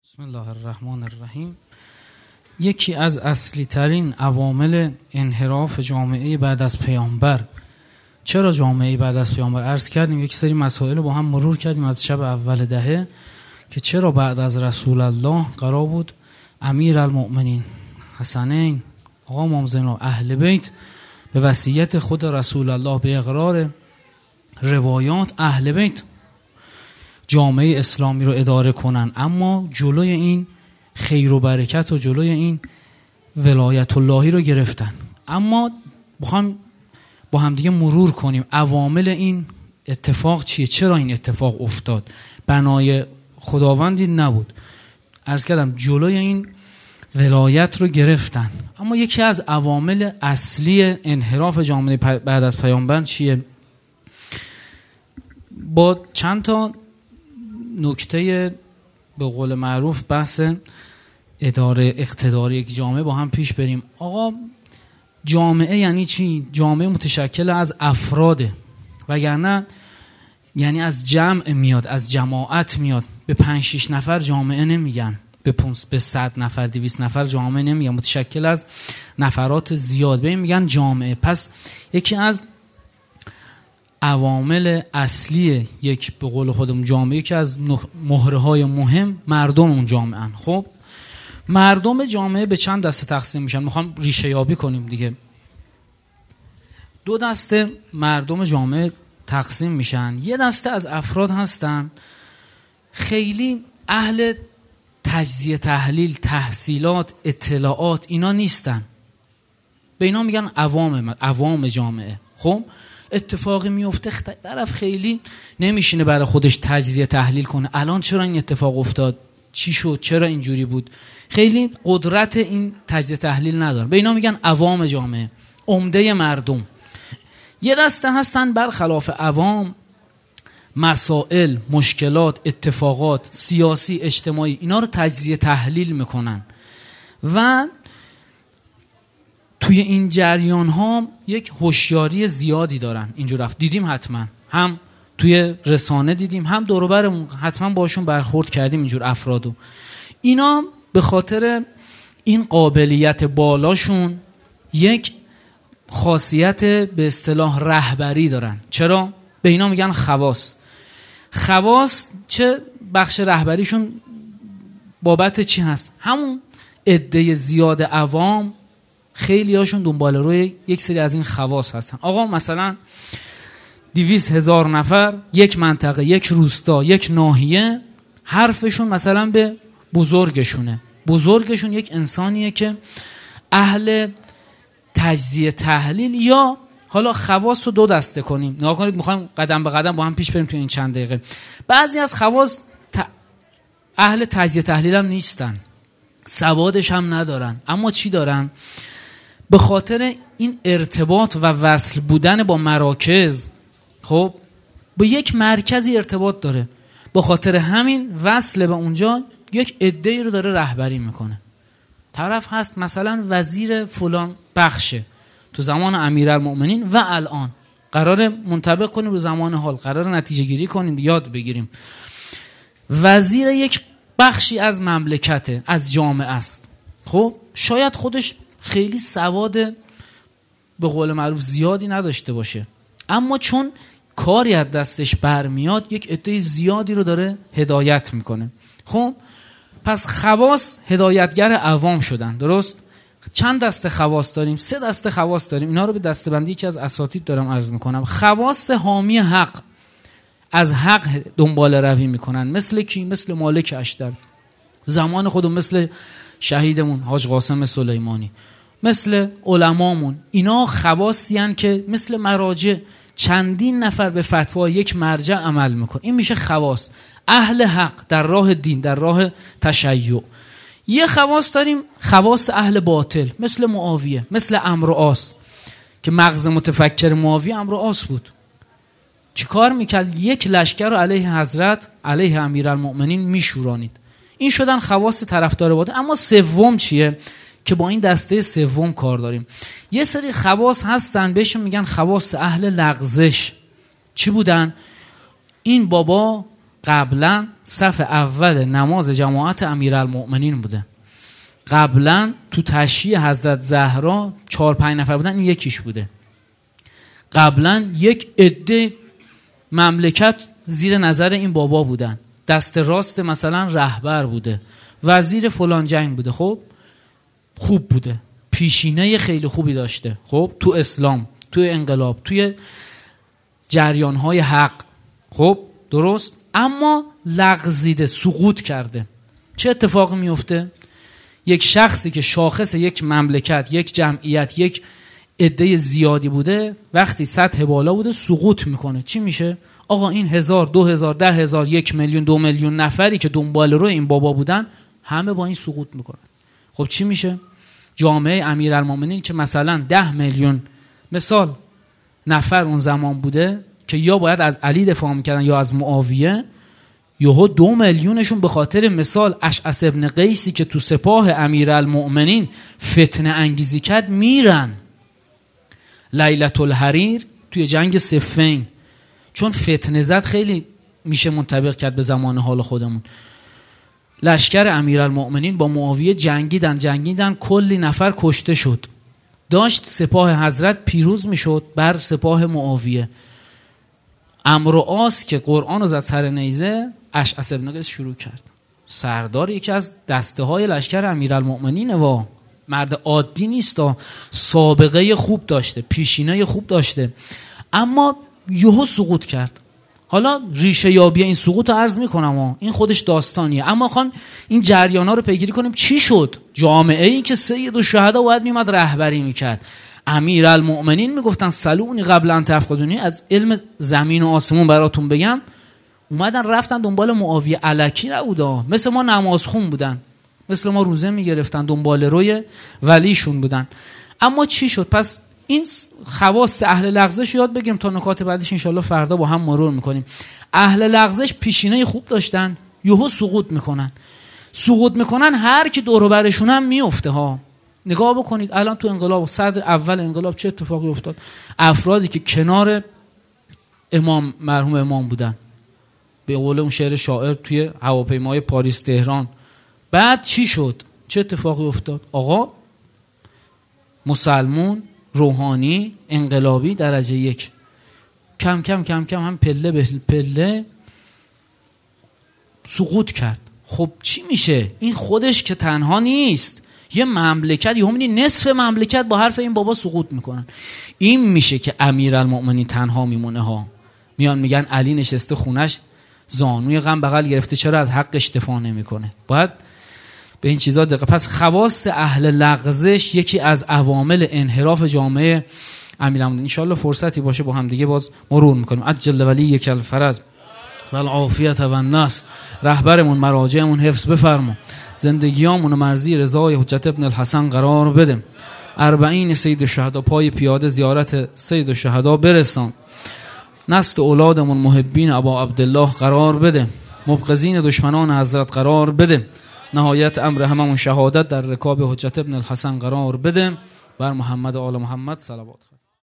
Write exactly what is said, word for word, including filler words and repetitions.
بسم الله الرحمن الرحیم. یکی از اصلی ترین عوامل انحراف جامعه بعد از پیامبر، چرا جامعه بعد از پیامبر؟ عرض کردیم یک سری مسائل رو با هم مرور کردیم از شب اول دهه که چرا بعد از رسول الله قرار بود امیر المؤمنین حسنین آقا امام زین اهل بیت به وصیت خود رسول الله به اقرار روایات اهل بیت جامعه اسلامی رو اداره کنن، اما جلوی این خیر و برکت و جلوی این ولایت اللهی رو گرفتن. اما بخوام با هم دیگه مرور کنیم عوامل این اتفاق چیه، چرا این اتفاق افتاد. بنای خداوندی نبود، عرض کردم جلوی این ولایت رو گرفتن. اما یکی از عوامل اصلی انحراف جامعه بعد از پیامبر چیه؟ با چند تا نکته به قول معروف بحث اداره اقتداری یک جامعه با هم پیش بریم. آقا جامعه یعنی چی؟ جامعه متشکل از افراده، وگرنه یعنی از جمع میاد، از جماعت میاد. به پنج شش نفر جامعه نمیگن، به پونس به صد نفر دویست نفر جامعه نمیگن، متشکل از نفرات زیاد به این میگن جامعه. پس یکی از عوامل اصلی یک به قول خودم جامعه که از مهره های مهم مردم اون جامعه ان. خب مردم جامعه به چند دسته تقسیم میشن؟ میخوام ریشه یابی کنیم دیگه. دو دسته مردم جامعه تقسیم میشن. یه دسته از افراد هستن خیلی اهل تجزیه تحلیل، تحصیلات، اطلاعات اینا نیستن، به اینا میگن عوام عوام جامعه. خب اتفاقی میفته طرف خیلی نمیشینه برای خودش تجزیه تحلیل کنه، الان چرا این اتفاق افتاد، چی شد، چرا اینجوری بود، خیلی قدرت این تجزیه تحلیل نداره، به اینا میگن عوام جامعه، عمده مردم. یه دسته هستن برخلاف عوام مسائل، مشکلات، اتفاقات سیاسی، اجتماعی اینا رو تجزیه تحلیل میکنن و توی این جریان ها یک هوشیاری زیادی دارن. اینجور رفت دیدیم، حتما هم توی رسانه دیدیم، هم دور و برمون حتما باشون برخورد کردیم اینجور افرادو. اینا به خاطر این قابلیت بالاشون یک خاصیت به اصطلاح رهبری دارن. چرا؟ به اینا میگن خواص. خواص چه بخش رهبریشون بابت چی هست؟ همون عده زیاد عوام خیلی هاشون دنبال روی یک سری از این خواص هستن. آقا مثلا دویست هزار نفر یک منطقه، یک روستا، یک ناحیه حرفشون مثلا به بزرگشونه. بزرگشون یک انسانیه که اهل تجزیه تحلیل، یا حالا خواص رو دو دسته کنیم نگاه کنید، میخوایم قدم به قدم با هم پیش بریم تو این چند دقیقه. بعضی از خواص ت... اهل تجزیه تحلیل هم نیستن، سوادش هم ندارن، اما چی دارن؟ به خاطر این ارتباط و وصل بودن با مراکز، خب با یک مرکزی ارتباط داره، به خاطر همین وصل به اونجا یک عده‌ای رو داره رهبری میکنه. طرف هست مثلا وزیر فلان بخشه تو زمان امیرالمؤمنین و الان قرار منطبق کنیم رو زمان حال، قرار نتیجه گیری کنیم، یاد بگیریم. وزیر یک بخشی از مملکته، از جامعه است. خب شاید خودش خیلی سواد به قول معروف زیادی نداشته باشه، اما چون کاری از دستش برمیاد یک عده زیادی رو داره هدایت میکنه. خب پس خواص هدایتگر عوام شدن. درست؟ چند دسته خواص داریم؟ سه دسته خواص داریم. اینا رو به دسته بندی که از اساتید دارم عرض میکنم. خواص حامی حق، از حق دنبال روی میکنن. مثل کی؟ مثل مالک اشتر زمان خودمون، مثل شهیدمون حاج قاسم سلیمانی، مثل علمامون. اینا خواصی هستند که مثل مراجع چندین نفر به فتوای یک مرجع عمل میکنه. این میشه خواص، اهل حق در راه دین، در راه تشیع. یه خواص داریم خواص اهل باطل، مثل معاویه، مثل عمرو عاص که مغز متفکر معاویه عمرو عاص بود. چی کار میکرد؟ یک لشکر رو علیه حضرت، علیه امیرالمؤمنین میشورانید. این شدن خواص طرفدار باطل. اما سوم چیه که با این دسته سوم کار داریم؟ یه سری خواص هستن بهش میگن خواص اهل لغزش. چی بودن؟ این بابا قبلا صف اول نماز جماعت امیرالمؤمنین بوده. قبلا تو تشییع حضرت زهرا چهار پنج نفر بودن، این یکیش بوده. قبلا یک عده مملکت زیر نظر این بابا بودن، دست راست مثلا رهبر بوده، وزیر فلان جنگ بوده. خب خوب بوده، پیشینه خیلی خوبی داشته. خب تو اسلام، تو انقلاب، توی جریان‌های حق. خب درست. اما لغزیده، سقوط کرده. چه اتفاقی میفته؟ یک شخصی که شاخص یک مملکت، یک جمعیت، یک عده زیادی بوده، وقتی سطح بالا بوده سقوط میکنه. چی میشه؟ آقا این هزار، دو هزار، ده هزار، یک میلیون، دو میلیون نفری که دنبال رو این بابا بودن همه با این سقوط میکنن. خب چی میشه؟ جامعه امیرالمومنین که مثلا ده میلیون مثال نفر اون زمان بوده که یا باید از علی دفاع میکردن یا از معاویه، یهو دو میلیونشون به خاطر مثال اشعث ابن قیسی که تو سپاه امیرالمؤمنین فتنه انگیزی کرد میرن. لیلة الحریر توی جنگ صفین، چون فتنه زد خیلی میشه منطبق کرد به زمان حال خودمون. لشکر امیرالمؤمنین با معاویه جنگیدن جنگیدن کلی نفر کشته شد. داشت سپاه حضرت پیروز میشد بر سپاه معاویه. عمرو و عاص که قرآن رو زد سر نیزه، اشعث ابن قیس شروع کرد. سردار یکی از دسته های لشکر امیرالمؤمنینه، وا مرد عادی نیست، سابقه خوب داشته، پیشینه خوب داشته، اما یهو سقوط کرد. حالا ریشه یابی این سقوط رو عرض میکنم ها. این خودش داستانیه، اما خواهم این جریان ها رو پیگیری کنیم. چی شد؟ جامعه ای که سید الشهدا باید میومد رهبری میکرد. امیرالمؤمنین میگفتن سلونی قبل ان تفقدونی، از علم زمین و آسمون براتون بگم. اومدن رفتن دنبال معاویه، الکی نبودا، مثل ما نمازخون بودن، مثل ما روزه میگرفتن، دنبال روی ولیشون بودن. اما چی شد؟ پس این خواص اهل لغزش یاد بگیریم تا نکات بعدش انشالله فردا با هم مرور میکنیم. اهل لغزش پیشینه خوب داشتن، یهو سقوط میکنن. سقوط میکنن هر کی دور و برشون هم میفته ها. نگاه بکنید الان تو انقلاب، صدر اول انقلاب چه اتفاقی افتاد؟ افرادی که کنار امام مرحوم امام بودن، به قول اون شعر شاعر توی هواپیمای پاریس تهران، بعد چی شد؟ چه اتفاقی افتاد؟ آقا مسلمون، روحانی، انقلابی درجه یک، کم کم کم کم هم پله به پله سقوط کرد. خب چی میشه؟ این خودش که تنها نیست، یه مملکت، یه همینی نصف مملکت با حرف این بابا سقوط میکنن. این میشه که امیرالمؤمنین تنها میمونه ها. میان میگن علی نشسته خونش زانوی غم بغل گرفته، چرا از حقش دفاع نمیکنه؟ باید به این چیزا دقت. پس خواص اهل لغزش یکی از عوامل انحراف جامعه امیرالمؤمنین. ان شاء الله فرصتی باشه با هم دیگه باز مرور میکنیم. عجل ولی الفرج و العافیت و الناس. رهبرمون مراجعمون حفظ بفرما، زندگیامون مرزی رضای حجت ابن الحسن قرار بده. اربعین سید الشهدا پای پیاده زیارت سید الشهدا برسان. نسل اولادمون محبین ابا عبدالله قرار بده. مبغضین دشمنان حضرت قرار بده. نهایت امر هممون شهادت در رکاب حجت ابن الحسن قرار بده. بر محمد و آل محمد صلوات.